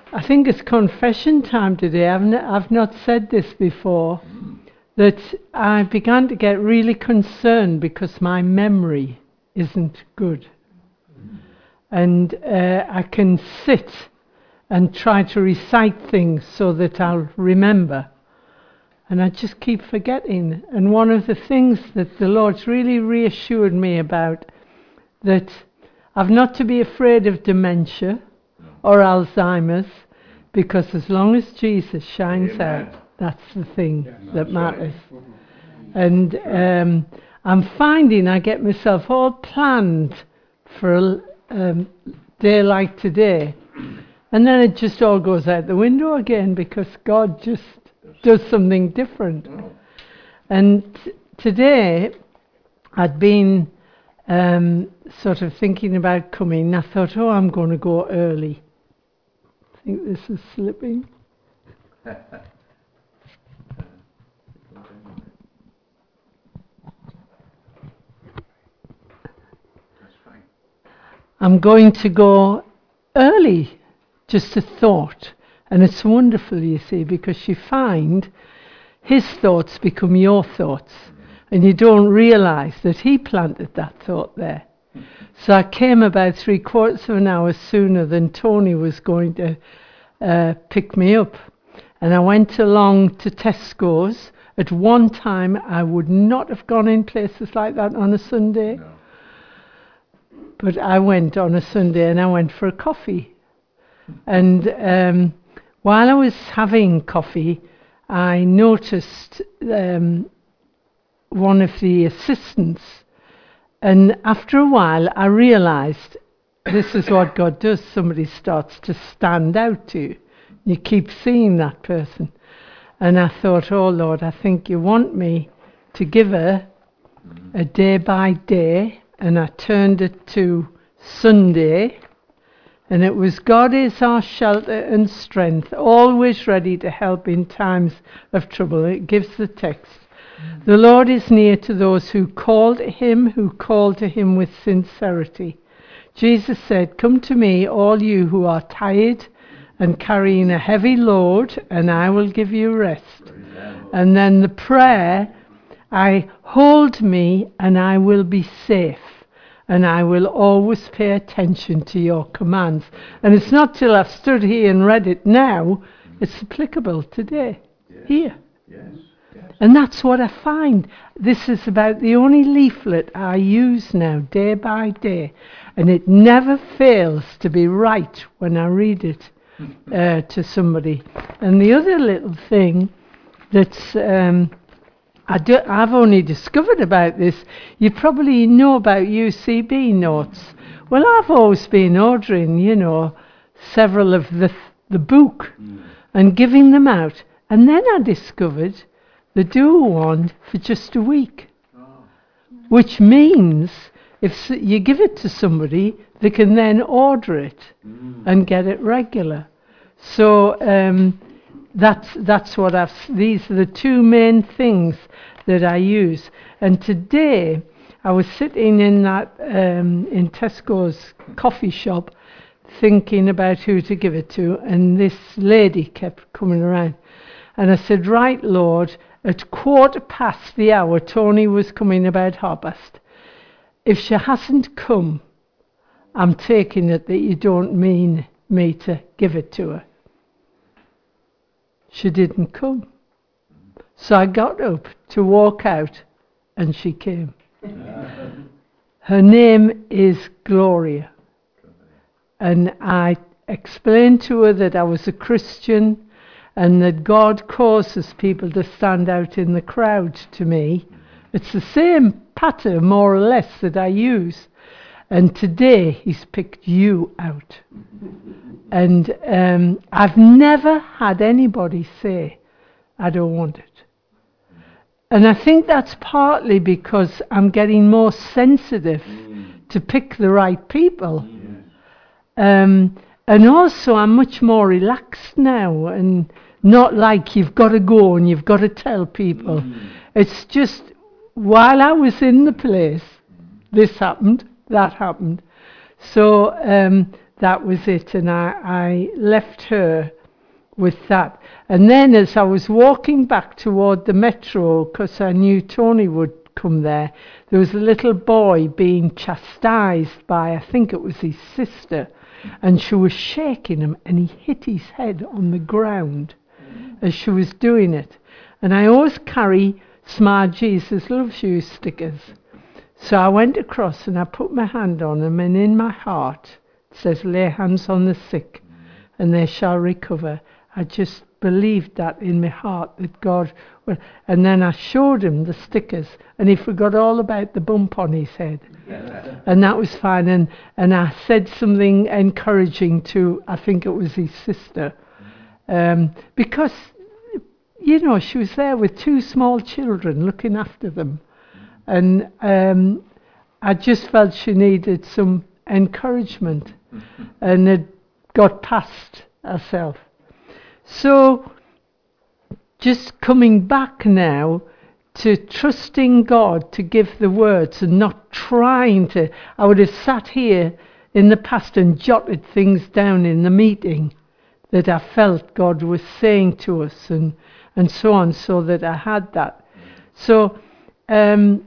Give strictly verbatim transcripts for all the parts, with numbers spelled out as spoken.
I think it's confession time today. I've, n- I've not said this before, that I began to get really concerned because my memory isn't good. And uh, I can sit and try to recite things so that I'll remember. And I just keep forgetting. And one of the things that the Lord's really reassured me about, that I've not to be afraid of dementia or Alzheimer's, because as long as Jesus shines Amen. Out, that's the thing yeah, that matters. Right. And um, I'm finding I get myself all planned for a um, day like today, and then it just all goes out the window again because God just does something different. And t- today I'd been um, sort of thinking about coming. I thought, oh, I'm going to go early. I think this is slipping. I'm going to go early, just a thought. And it's wonderful, you see, because you find his thoughts become your thoughts. And you don't realize that he planted that thought there. So I came about three quarters of an hour sooner than Tony was going to uh, pick me up. And I went along to Tesco's. At one time, I would not have gone in places like that on a Sunday. No. But I went on a Sunday and I went for a coffee. And um, while I was having coffee, I noticed um, one of the assistants. And after a while, I realized this is what God does. Somebody starts to stand out to you. You keep seeing that person. And I thought, oh, Lord, I think you want me to give her a day by day. And I turned it to Sunday. And it was, God is our shelter and strength, always ready to help in times of trouble. It gives the text. Mm. The Lord is near to those who call to him, who call to him with sincerity. Jesus said, come to me, all you who are tired and carrying a heavy load, and I will give you rest. And then the prayer, I hold me and I will be safe. And I will always pay attention to your commands. And it's not till I've stood here and read it now, it's applicable today, yes. Here. Yes. Yes. And that's what I find. This is about the only leaflet I use now, day by day. And it never fails to be right when I read it uh, to somebody. And the other little thing that's... Um, I do, I've only discovered about this. You probably know about U C B notes. Well, I've always been ordering, you know, several of the the book mm. and giving them out. And then I discovered the do one for just a week, oh. which means if you give it to somebody, they can then order it mm. and get it regular. So um, that's that's what I've. These are the two main things that I use. And today I was sitting in that um, in Tesco's coffee shop, thinking about who to give it to, and this lady kept coming around. And I said, right, Lord, at quarter past the hour, Tony was coming about half past. If she hasn't come, I'm taking it that you don't mean me to give it to her. She didn't come. So I got up to walk out, and she came. Her name is Gloria. And I explained to her that I was a Christian and that God causes people to stand out in the crowd to me. It's the same pattern, more or less, that I use. And today he's picked you out. And um, I've never had anybody say, I don't want it. And I think that's partly because I'm getting more sensitive mm. to pick the right people. Mm. Um, and also I'm much more relaxed now, and not like you've got to go and you've got to tell people. Mm. It's just, while I was in the place, this happened, that happened. So um, that was it. And I, I left her with that. And then as I was walking back toward the metro, because I knew Tony would come there, there was a little boy being chastised by, I think it was his sister, and she was shaking him, and he hit his head on the ground as she was doing it. And I always carry Smile Jesus Loves You stickers. So I went across and I put my hand on them, and in my heart it says, lay hands on the sick and they shall recover. I just believed that in my heart, that God would. And then I showed him the stickers, and he forgot all about the bump on his head. And that was fine. And, and I said something encouraging to, I think it was his sister, um, because, you know, she was there with two small children looking after them. And um, I just felt she needed some encouragement, and had got past herself. So just coming back now to trusting God to give the words, and not trying to. I would have sat here in the past and jotted things down in the meeting that I felt God was saying to us, and, and so on, so that I had that. So um,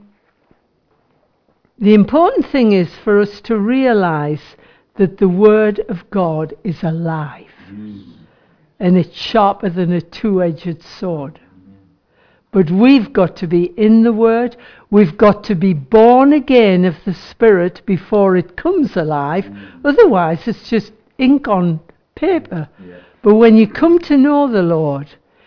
the important thing is for us to realize that the Word of God is alive. Mm. And it's sharper than a two-edged sword. But we've got to be in the Word. We've got to be born again of the Spirit before it comes alive. Mm. Otherwise, it's just ink on paper. Yeah. But when you come to know the Lord,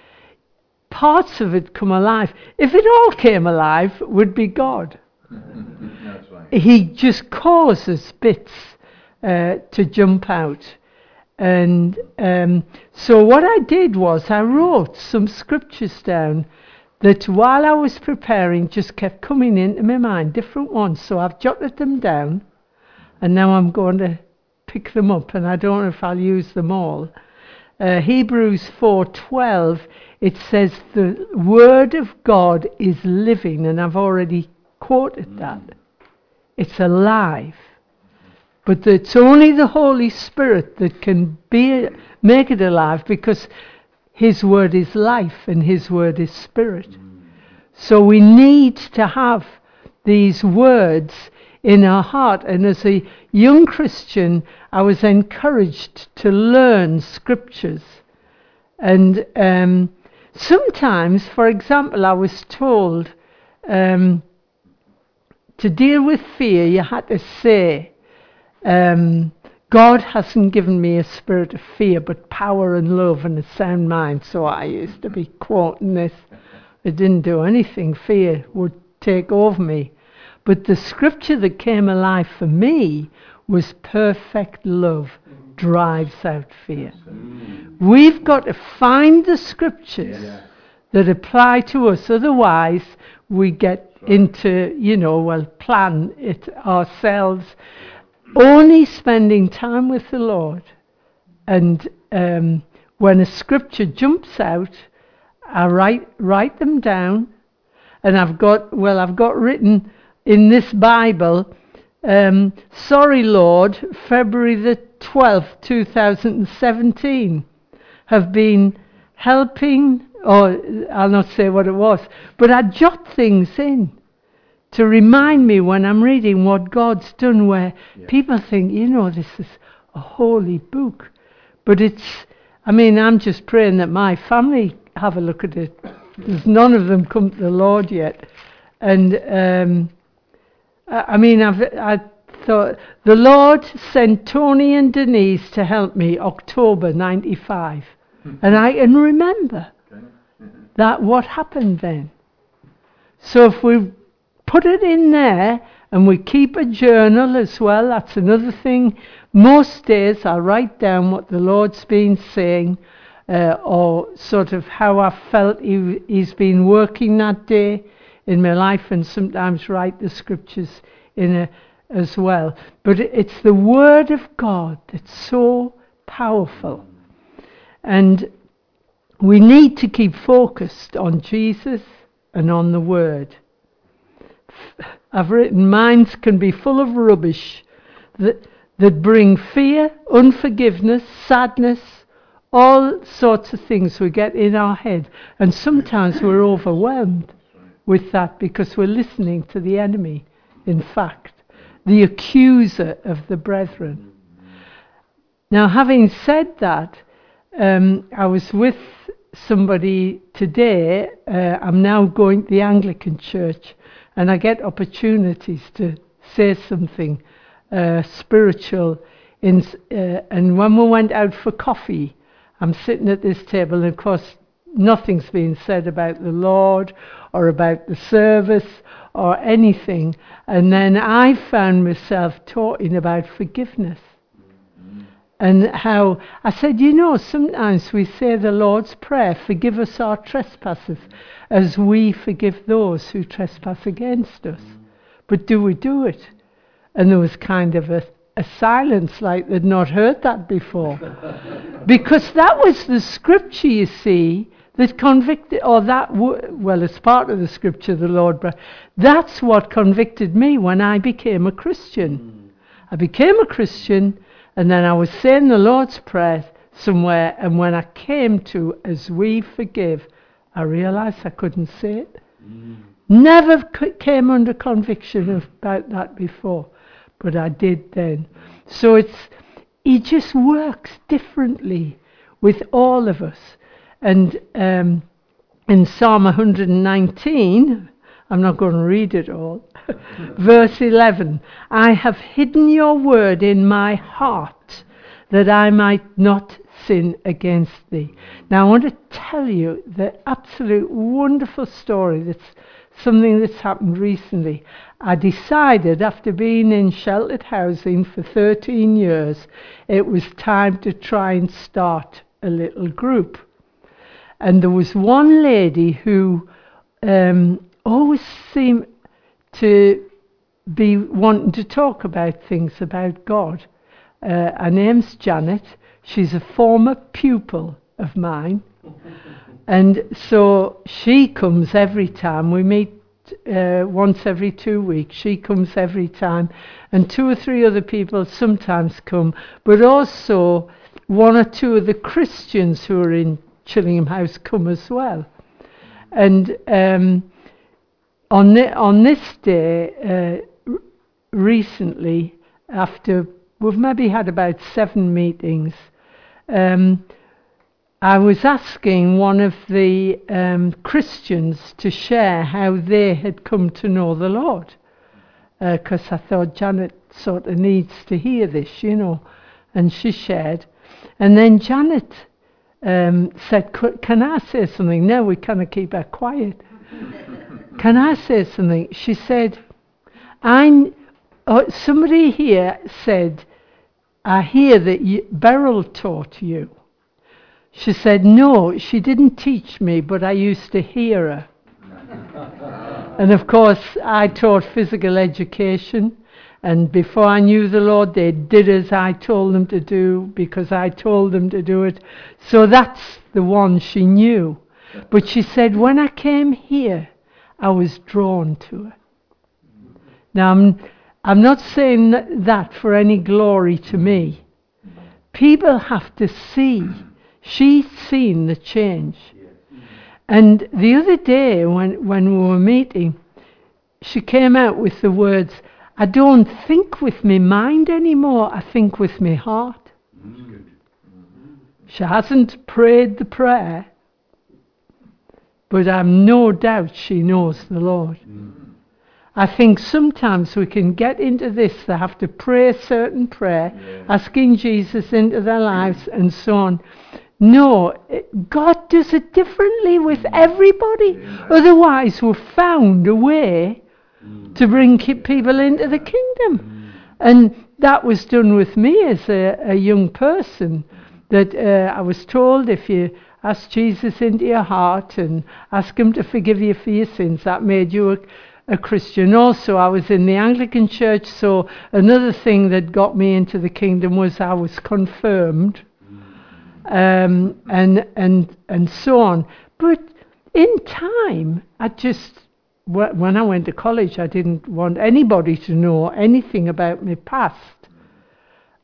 parts of it come alive. If it all came alive, it would be God. That's right. He just causes bits uh, to jump out. And um, so what I did was I wrote some scriptures down that while I was preparing just kept coming into my mind, different ones. So I've jotted them down, and now I'm going to pick them up, and I don't know if I'll use them all. Uh, Hebrews four twelve, it says the Word of God is living, and I've already quoted that. It's alive. But it's only the Holy Spirit that can be make it alive, because His Word is life and His Word is Spirit. So we need to have these words in our heart. And as a young Christian, I was encouraged to learn scriptures. And um, sometimes, for example, I was told um, to deal with fear, you had to say, Um, God hasn't given me a spirit of fear, but power and love and a sound mind. So I used to be quoting this. It didn't do anything. Fear would take over me. But the scripture that came alive for me was perfect love drives out fear. We've got to find the scriptures yeah. that apply to us. Otherwise, we get into, you know, well, plan it ourselves. Only spending time with the Lord, and um, when a scripture jumps out, I write write them down, and I've got well, I've got written in this Bible. Um, sorry, Lord, February the twelfth, two thousand seventeen, have been helping, or I'll not say what it was, but I jot things in to remind me when I'm reading what God's done, where yeah. people think, you know, this is a holy book. But it's, I mean, I'm just praying that my family have a look at it. There's none of them come to the Lord yet. And, um, I, I mean, I've, I thought, the Lord sent Tony and Denise to help me October ninety-five. And I can remember that what happened then. So if we put it in there, and we keep a journal as well. That's another thing. Most days I write down what the Lord's been saying, uh, or sort of how I felt he, He's been working that day in my life, and sometimes write the scriptures in a, as well. But it's the Word of God that's so powerful. And we need to keep focused on Jesus and on the Word. I've written, minds can be full of rubbish. The, that bring fear, unforgiveness, sadness, all sorts of things we get in our head. And sometimes we're overwhelmed with that because we're listening to the enemy, in fact, the accuser of the brethren. Now, having said that, um, I was with somebody today. uh, I'm now going to the Anglican Church, and I get opportunities to say something uh, spiritual. In, uh, and when we went out for coffee, I'm sitting at this table, and of course nothing's been said about the Lord or about the service or anything. And then I found myself talking about forgiveness. And how I said, you know, sometimes we say the Lord's Prayer, forgive us our trespasses, as we forgive those who trespass against us. But do we do it? And there was kind of a, a silence, like they'd not heard that before. Because that was the scripture, you see, that convicted, or that, w- well, it's part of the scripture, the Lord, but that's what convicted me when I became a Christian. I became a Christian. And then I was saying the Lord's Prayer somewhere, and when I came to, as we forgive, I realised I couldn't say it. Mm. Never c- came under conviction of, about that before, but I did then. So it's, he just works differently with all of us. And um, in Psalm one hundred nineteen, I'm not going to read it all, verse eleven, I have hidden your word in my heart that I might not sin against thee. Now I want to tell you the absolute wonderful story. That's something that's happened recently. I decided, after being in sheltered housing for thirteen years, it was time to try and start a little group. And there was one lady who um, always seemed to be wanting to talk about things about God. Uh, her name's Janet. She's a former pupil of mine. And so she comes every time. We meet uh, once every two weeks. She comes every time. And two or three other people sometimes come. But also one or two of the Christians who are in Chillingham House come as well. And um, on, the, on this day, uh, r- recently, after we've maybe had about seven meetings, um, I was asking one of the um, Christians to share how they had come to know the Lord. Because uh, I thought Janet sort of needs to hear this, you know. And she shared. And then Janet um, said, can I say something? No, we kind of keep her quiet. Can I say something? She said, I, oh, somebody here said, I hear that you, Beryl taught you. She said, no, she didn't teach me, but I used to hear her. And of course, I taught physical education. And before I knew the Lord, they did as I told them to do, because I told them to do it. So that's the one she knew. But she said, when I came here, I was drawn to her. Now, I'm, I'm not saying that for any glory to me. People have to see. She's seen the change. And the other day, when, when we were meeting, she came out with the words, I don't think with my mind anymore, I think with my heart. Mm. She hasn't prayed the prayer, but I've no doubt she knows the Lord. Mm. I think sometimes we can get into this, they have to pray a certain prayer, yeah. asking Jesus into their lives and so on. No, God does it differently with everybody. Yeah. Otherwise we've found a way to bring people into the kingdom. And that was done with me as a, a young person, that uh, I was told if you ask Jesus into your heart and ask him to forgive you for your sins, that made you a, a Christian. Also, I was in the Anglican Church, so another thing that got me into the kingdom was I was confirmed, um, and and and so on. But in time, I just, when I went to college, I didn't want anybody to know anything about my past.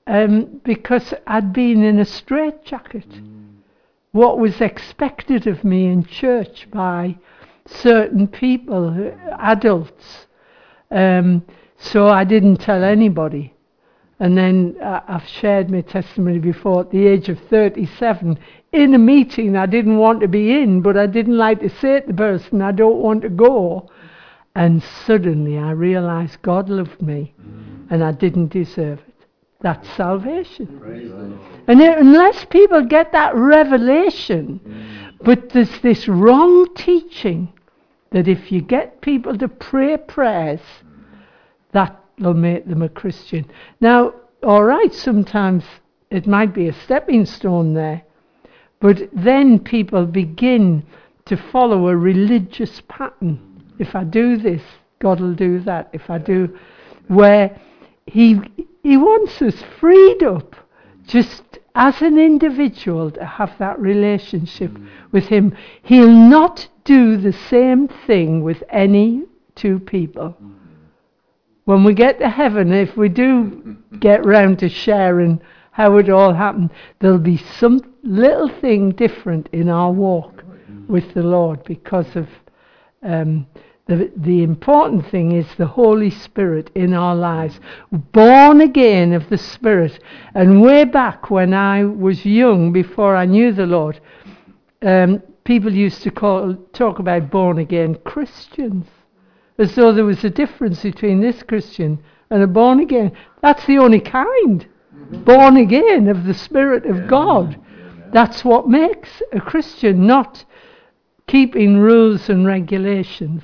um, because I'd been in a straitjacket. Mm. What was expected of me in church by certain people, adults. Um, so I didn't tell anybody. And then uh, I've shared my testimony before, at the age of thirty-seven, in a meeting I didn't want to be in, but I didn't like to say to the person, I don't want to go. And suddenly I realized God loved me, mm. and I didn't deserve it. That's salvation. And it, unless people get that revelation, mm. but there's this wrong teaching that if you get people to pray prayers, that will make them a Christian. Now, all right, sometimes it might be a stepping stone there, but then people begin to follow a religious pattern. If I do this, God will do that. If I do, where he he wants us freed up, just as an individual, to have that relationship mm. with him. He'll not do the same thing with any two people. Mm. When we get to heaven, if we do get round to sharing how it all happened, there'll be some little thing different in our walk mm. with the Lord because of um, the the important thing is the Holy Spirit in our lives, born again of the Spirit. And way back when I was young, before I knew the Lord, um, people used to call talk about born again Christians, as though there was a difference between this Christian and a born again. That's the only kind. Mm-hmm. Born again of the Spirit of yeah. God. Yeah. That's what makes a Christian, not keeping rules and regulations.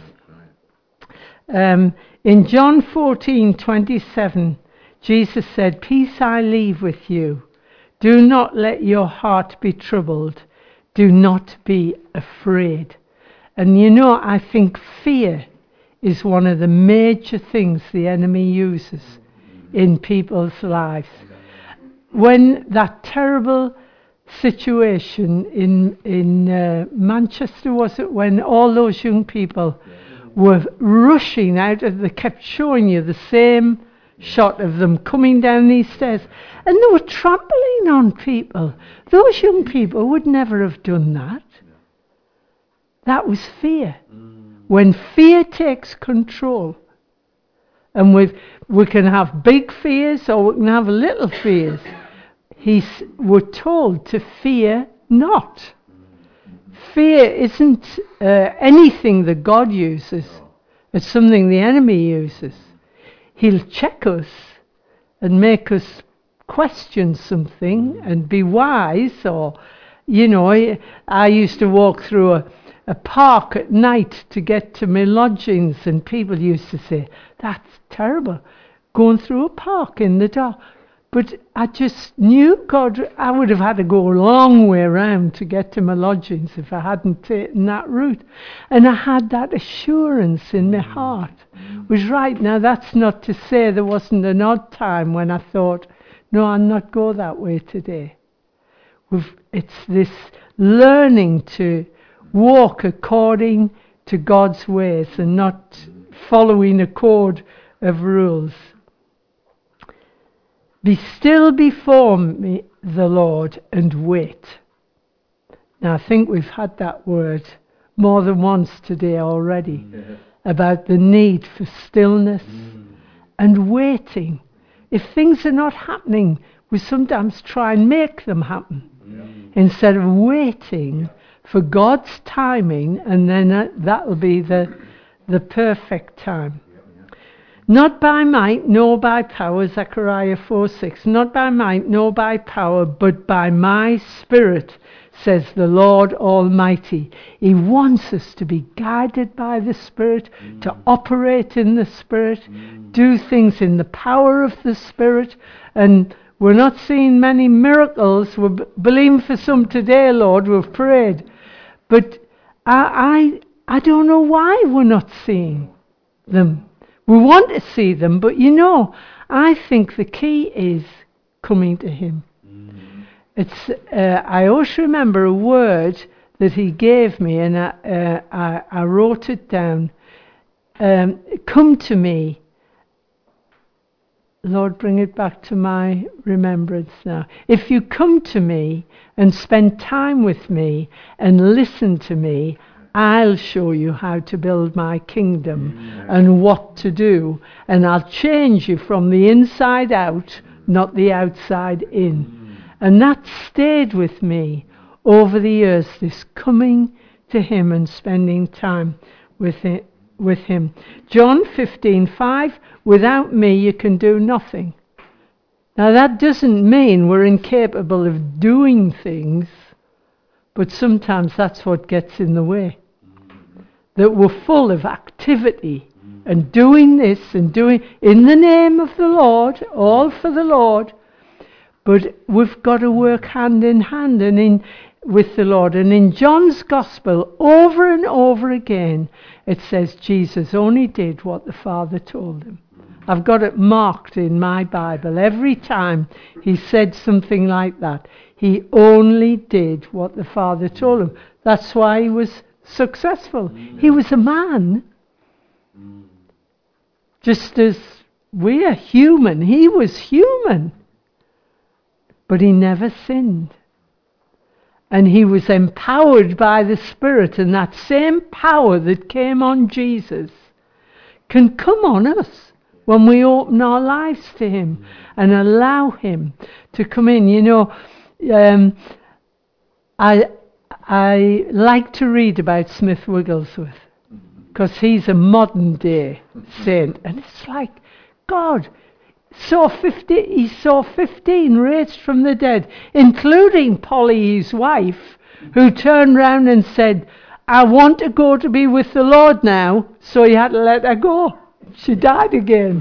Um, in John fourteen twenty-seven, Jesus said, "Peace I leave with you. Do not let your heart be troubled. Do not be afraid." And you know, I think fear is one of the major things the enemy uses in people's lives. When that terrible situation in in uh, Manchester, was it, when all those young people were rushing out, of, they kept showing you the same shot of them coming down these stairs, and they were trampling on people. Those young people would never have done that. That was fear. When fear takes control, and we we can have big fears or we can have little fears, he's, we're told to fear not. Fear isn't uh, anything that God uses. It's something the enemy uses. He'll check us and make us question something and be wise. Or, you know, I used to walk through a, a park at night to get to my lodgings, and people used to say, "That's terrible, going through a park in the dark." But I just knew God, I would have had to go a long way around to get to my lodgings if I hadn't taken that route. And I had that assurance in my heart. It was right. Now, that's not to say there wasn't an odd time when I thought, no, I'll not go that way today. We've, it's this learning to walk according to God's ways and not following a code of rules. "Be still before me, the Lord, and wait." Now, I think we've had that word more than once today already, yeah. about the need for stillness mm. and waiting. If things are not happening, we sometimes try and make them happen yeah. instead of waiting for God's timing, and then uh, that'll be the the perfect time. "Not by might, nor by power," Zechariah four six, "not by might, nor by power, but by my Spirit, says the Lord Almighty." He wants us to be guided by the Spirit, mm. to operate in the Spirit, mm. do things in the power of the Spirit. And we're not seeing many miracles. We're b- believing for some today, Lord. We've prayed. But I, I, I don't know why we're not seeing them. We want to see them, but you know, I think the key is coming to Him. Mm-hmm. It's. Uh, I always remember a word that He gave me, and I, uh, I, I wrote it down. Um, "Come to me, Lord, bring it back to my remembrance now. If you come to me and spend time with me and listen to me, I'll show you how to build my kingdom mm. and what to do. And I'll change you from the inside out, not the outside in. Mm. And that stayed with me over the years, this coming to him and spending time with it, with him. John fifteen five, without me you can do nothing. Now that doesn't mean we're incapable of doing things, but sometimes that's what gets in the way. That we're full of activity and doing this and doing in the name of the Lord, all for the Lord, but we've got to work hand in hand and in with the Lord. And in John's Gospel, over and over again, it says Jesus only did what the Father told him. I've got it marked in my Bible. Every time he said something like that, he only did what the Father told him. That's why he was successful. He was a man. Just as we are human, he was human. But he never sinned. And he was empowered by the Spirit, and that same power that came on Jesus can come on us when we open our lives to him and allow him to come in. You know, um, I I like to read about Smith Wigglesworth because he's a modern day saint, and it's like, God, saw fifty, he saw fifteen raised from the dead, including Polly, his wife, who turned round and said, I want to go to be with the Lord now, so he had to let her go. She died again.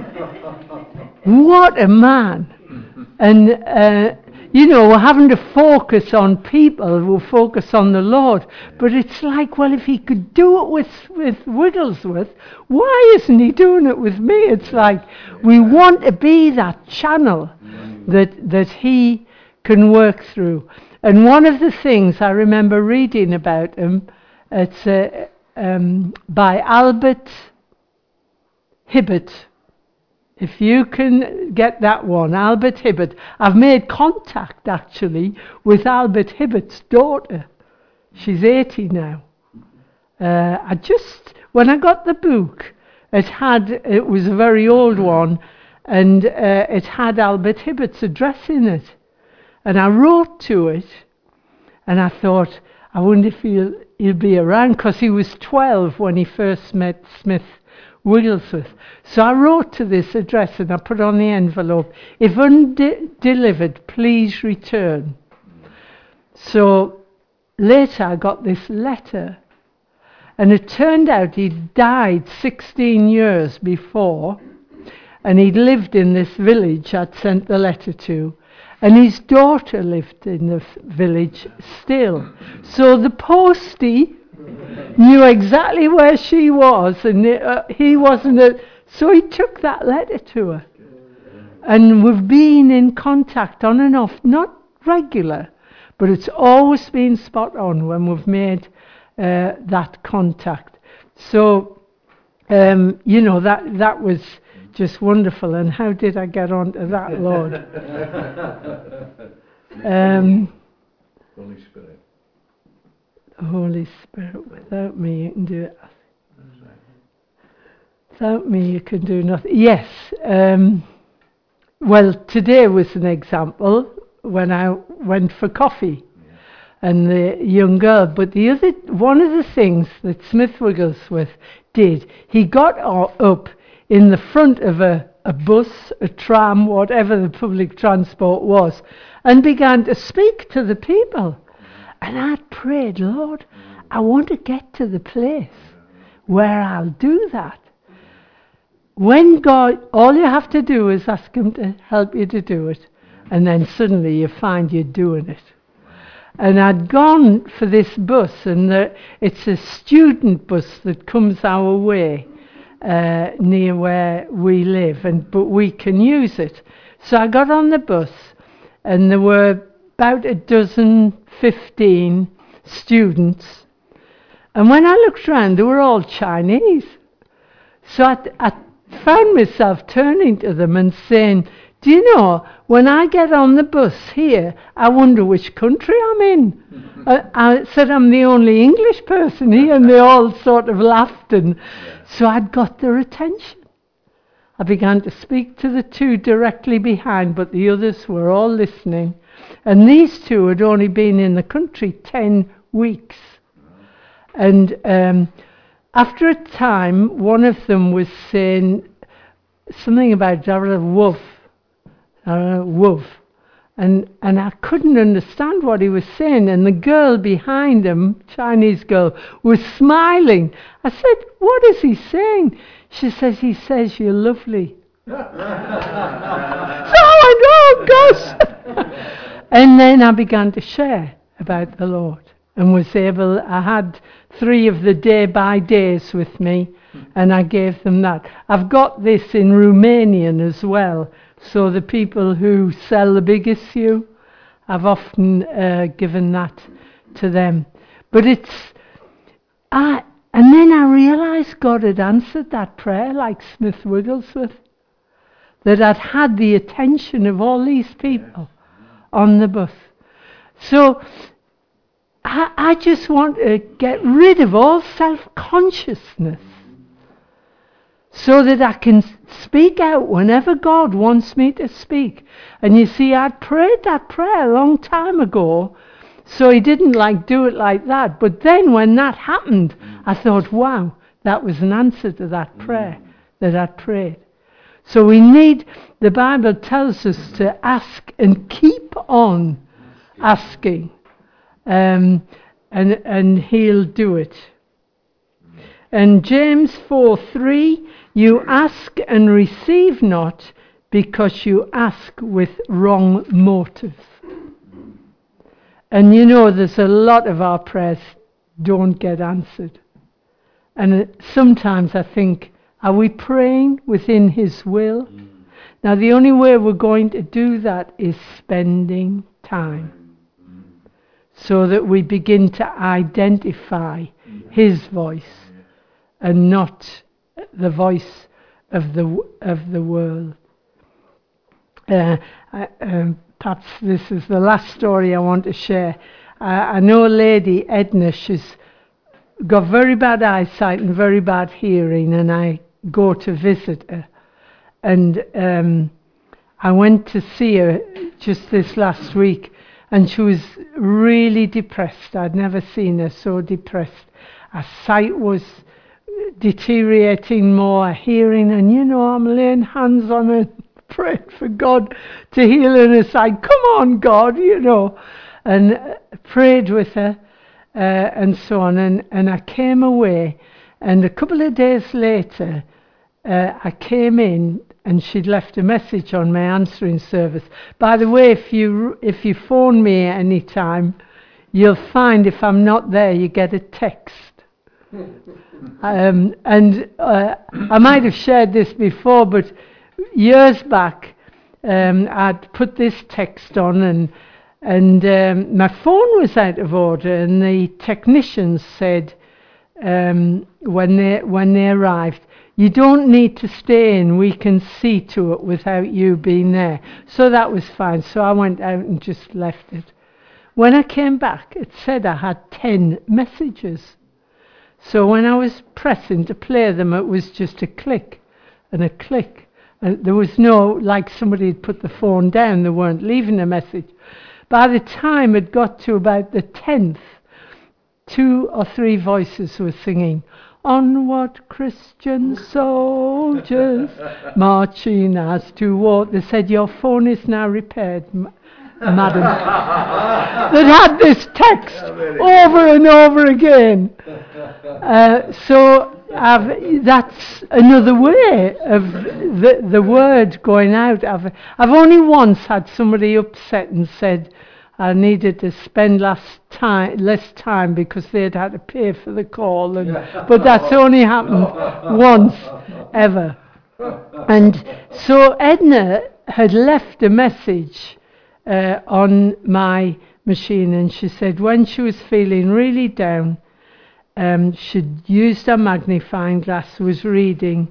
What a man. And uh, you know, we're having to focus on people, we'll focus on the Lord. But it's like, well, if he could do it with, with Wigglesworth, why isn't he doing it with me? It's like, we want to be that channel that that he can work through. And one of the things I remember reading about him, it's uh, um, by Albert Hibbert. If you can get that one, Albert Hibbert. I've made contact, actually, with Albert Hibbert's daughter. She's eighty now. Uh, I just, when I got the book, it had, it was a very old one, and uh, it had Albert Hibbert's address in it. And I wrote to it, and I thought, I wonder if he'll, he'll be around, because he was twelve when he first met Smith Wigglesworth. So I wrote to this address and I put on the envelope, if undelivered, please return. So later I got this letter, and it turned out he'd died sixteen years before, and he'd lived in this village I'd sent the letter to, and his daughter lived in the village still. So the postie knew exactly where she was, and uh, he wasn't a, so he took that letter to her. And we've been in contact on and off, not regular, but it's always been spot on when we've made uh, that contact. So, um, you know, that that was just wonderful. And how did I get onto that, Lord? um, Holy Spirit. Holy Spirit, without me you can do it. Without me you can do nothing. Yes. Um, well, today was an example when I went for coffee, yeah. And the young girl. But the other, one of the things that Smith Wigglesworth did, he got up in the front of a, a bus, a tram, whatever the public transport was, and began to speak to the people. And I prayed, Lord, I want to get to the place where I'll do that. When God, all you have to do is ask him to help you to do it. And then suddenly you find you're doing it. And I'd gone for this bus, and the, it's a student bus that comes our way uh, near where we live, and but we can use it. So I got on the bus, and there were about a dozen, fifteen students. And when I looked around, they were all Chinese. So I, I found myself turning to them and saying, do you know, when I get on the bus here, I wonder which country I'm in. uh, I said I'm the only English person here, and they all sort of laughed, and so I'd got their attention. I began to speak to the two directly behind, but the others were all listening. And these two had only been in the country ten weeks. And um, after a time, one of them was saying something about Darrell Wolf. Uh, wolf, and and I couldn't understand what he was saying, and the girl behind him, Chinese girl, was smiling. I said, what is he saying? She says, he says you're lovely. So I went, oh gosh. And then I began to share about the Lord, and was able, I had three of the day by days with me, and I gave them that. I've got this in Romanian as well. So the people who sell the Big Issue, I've often uh, given that to them. But it's, I, and then I realised God had answered that prayer like Smith Wigglesworth, that I'd had the attention of all these people on the bus. So I, I just want to get rid of all self-consciousness, so that I can speak out whenever God wants me to speak. And you see, I'd prayed that prayer a long time ago, so he didn't like do it like that. But then when that happened, I thought, wow, that was an answer to that prayer that I'd prayed. So we need, the Bible tells us to ask and keep on asking, um, and, and he'll do it. And James four three, you ask and receive not because you ask with wrong motives. And you know, there's a lot of our prayers don't get answered. And sometimes I think, are we praying within his will? Mm. Now the only way we're going to do that is spending time. Mm. So that we begin to identify mm. his voice and not the voice of the of the world. Uh, I, um, perhaps this is the last story I want to share. Uh, I know a lady, Edna, she's got very bad eyesight and very bad hearing, and I go to visit her. And um, I went to see her just this last week, and she was really depressed. I'd never seen her so depressed. Her sight was deteriorating more, hearing, and you know, I'm laying hands on her, praying for God to heal her, and it's like, come on, God, you know, and uh, prayed with her, uh, and so on, and, and I came away, and a couple of days later, uh, I came in, and she'd left a message on my answering service. By the way, if you if you phone me at any time, you'll find if I'm not there, you get a text. Um, and uh, I might have shared this before, but years back, um, I'd put this text on, and and um, my phone was out of order, and the technicians said um, when they when they arrived, you don't need to stay in, we can see to it without you being there. So that was fine. So I went out and just left it. When I came back, it said I had ten messages. So when I was pressing to play them, it was just a click and a click. And there was no, like somebody had put the phone down, they weren't leaving a message. By the time it got to about the tenth, two or three voices were singing, "Onward, Christian soldiers, marching as to war." They said, "Your phone is now repaired, m- madam." That had this text over and over again. Uh, so I've, that's another way of the the word going out. I've I've only once had somebody upset and said I needed to spend less time less time because they'd had to pay for the call, and but that's only happened once ever. And so Edna had left a message uh, on my machine, and she said when she was feeling really down, um, she'd used a magnifying glass, was reading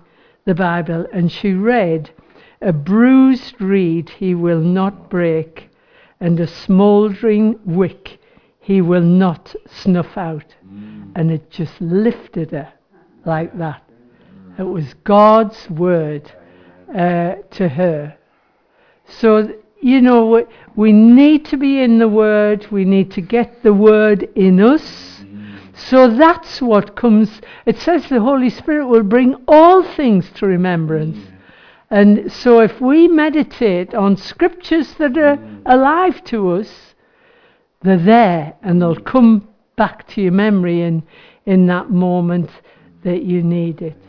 the Bible, and she read, "A bruised reed he will not break, and a smouldering wick he will not snuff out." Mm. And it just lifted her like that. It was God's word uh, to her. So, you know, we need to be in the word. We need to get the word in us. So that's what comes. It says the Holy Spirit will bring all things to remembrance. And so if we meditate on scriptures that are alive to us, they're there and they'll come back to your memory in, in that moment that you need it.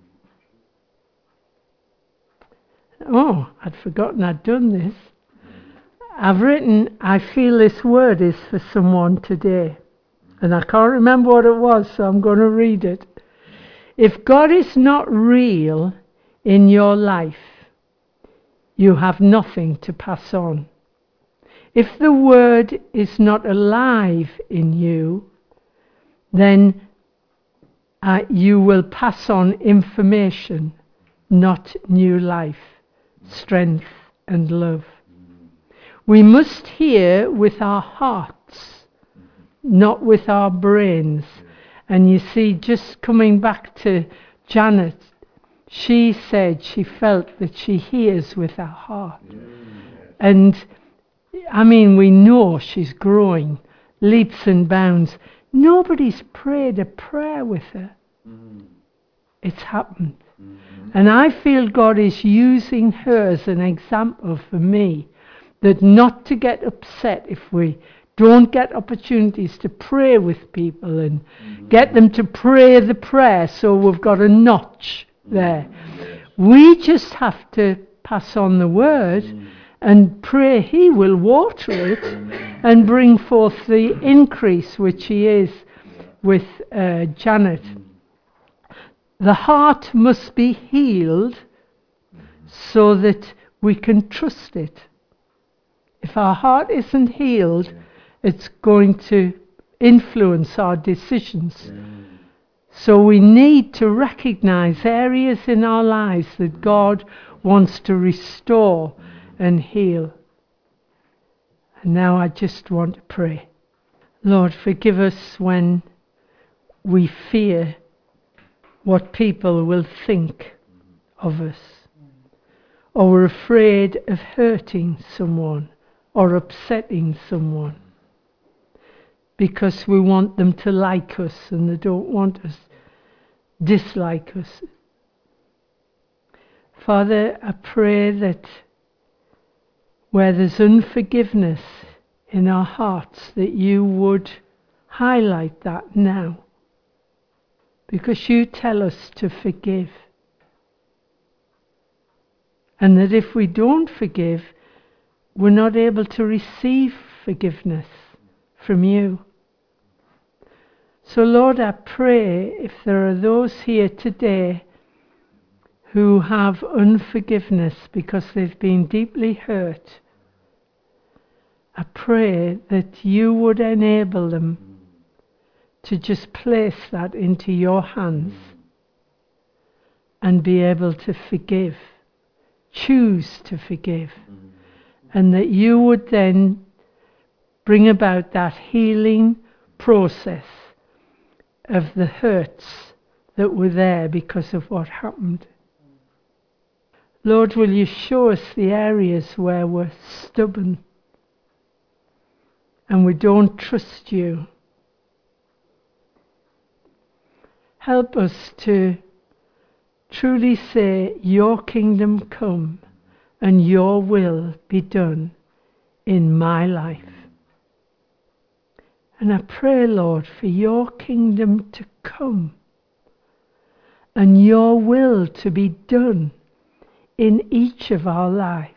Oh, I'd forgotten I'd done this. I've written, I feel this word is for someone today. And I can't remember what it was, so I'm going to read it. If God is not real in your life, you have nothing to pass on. If the word is not alive in you, then uh, you will pass on information, not new life, strength and love. We must hear with our hearts, not with our brains. And you see, just coming back to Janet, she said she felt that she hears with her heart. And I mean, we know she's growing leaps and bounds. Nobody's prayed a prayer with her. It's happened. And I feel God is using her as an example for me, that not to get upset if we don't get opportunities to pray with people and mm-hmm. get them to pray the prayer so we've got a notch there. Yes. We just have to pass on the word mm. and pray He will water it Amen. And bring forth the increase which He is with uh, Janet. Mm. The heart must be healed so that we can trust it. If our heart isn't healed, it's going to influence our decisions. Mm. So we need to recognize areas in our lives that God wants to restore and heal. And now I just want to pray. Lord, forgive us when we fear what people will think of us, or we're afraid of hurting someone or upsetting someone, because we want them to like us and they don't want us, dislike us. Father, I pray that where there's unforgiveness in our hearts, that you would highlight that now, because you tell us to forgive. And that if we don't forgive, we're not able to receive forgiveness from you. So Lord, I pray if there are those here today who have unforgiveness because they've been deeply hurt, I pray that you would enable them to just place that into your hands and be able to forgive, choose to forgive, and that you would then bring about that healing process of the hurts that were there because of what happened. Lord, will you show us the areas where we're stubborn and we don't trust you? Help us to truly say, your kingdom come and your will be done in my life. And I pray, Lord, for your kingdom to come and your will to be done in each of our lives.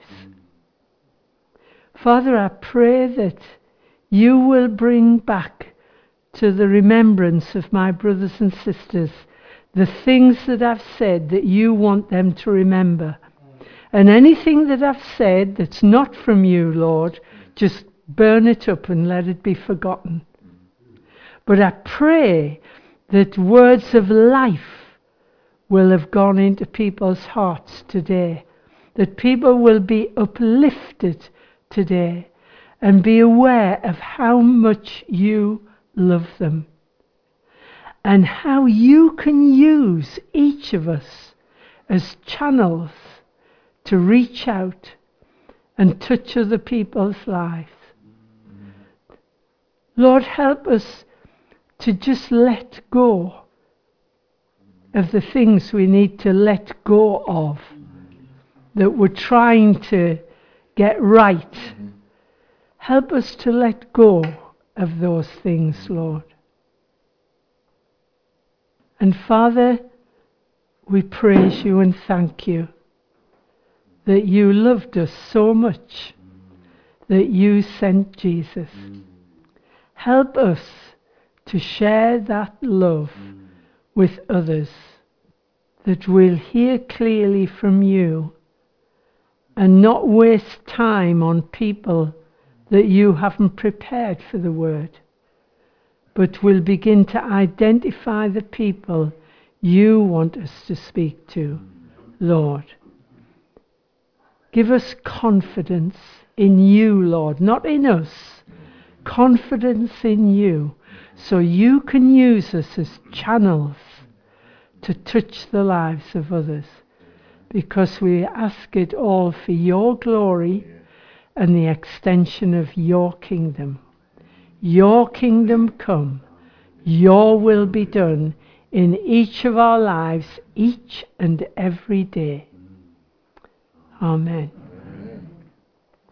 Father, I pray that you will bring back to the remembrance of my brothers and sisters the things that I've said that you want them to remember. And anything that I've said that's not from you, Lord, just burn it up and let it be forgotten. But I pray that words of life will have gone into people's hearts today. That people will be uplifted today and be aware of how much you love them. And how you can use each of us as channels to reach out and touch other people's lives. Lord, help us to just let go of the things we need to let go of, that we're trying to get right. Help us to let go of those things, Lord. And Father, we praise you and thank you that you loved us so much that you sent Jesus. Help us to share that love with others, that we'll hear clearly from you and not waste time on people that you haven't prepared for the word, but will begin to identify the people you want us to speak to, Lord. Give us confidence in you, Lord, not in us. Confidence in you, so you can use us as channels to touch the lives of others, because we ask it all for your glory and the extension of your kingdom. Your kingdom come, your will be done in each of our lives, each and every day. Amen.